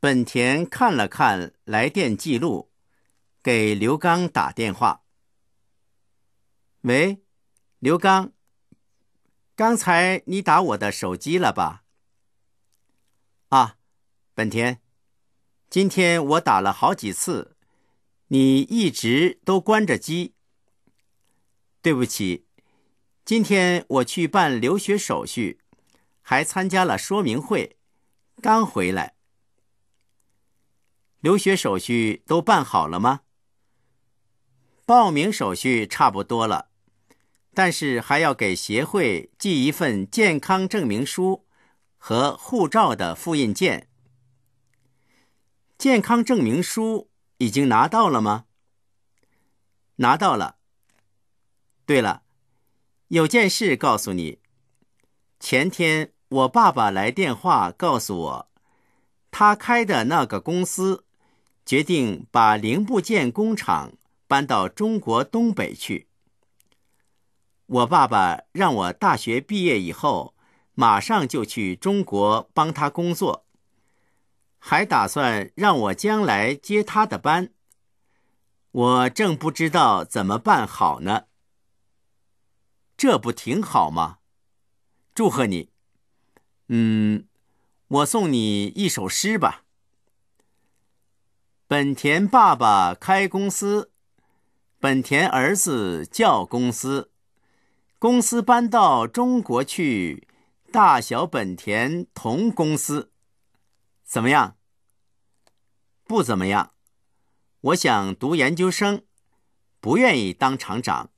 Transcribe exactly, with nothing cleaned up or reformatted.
本田看了看来电记录，给刘刚打电话。喂，刘刚，刚才你打我的手机了吧？啊，本田，今天我打了好几次，你一直都关着机。对不起，今天我去办留学手续，还参加了说明会，刚回来。留学手续都办好了吗？报名手续差不多了，但是还要给协会寄一份健康证明书和护照的复印件。健康证明书已经拿到了吗？拿到了。对了，有件事告诉你，前天我爸爸来电话告诉我，他开的那个公司决定把零部件工厂搬到中国东北去。我爸爸让我大学毕业以后马上就去中国帮他工作，还打算让我将来接他的班。我正不知道怎么办好呢。这不挺好吗？祝贺你。嗯，我送你一首诗吧。本田爸爸开公司，本田儿子叫公司，公司搬到中国去，大小本田同公司。怎么样？不怎么样。我想读研究生，不愿意当厂长。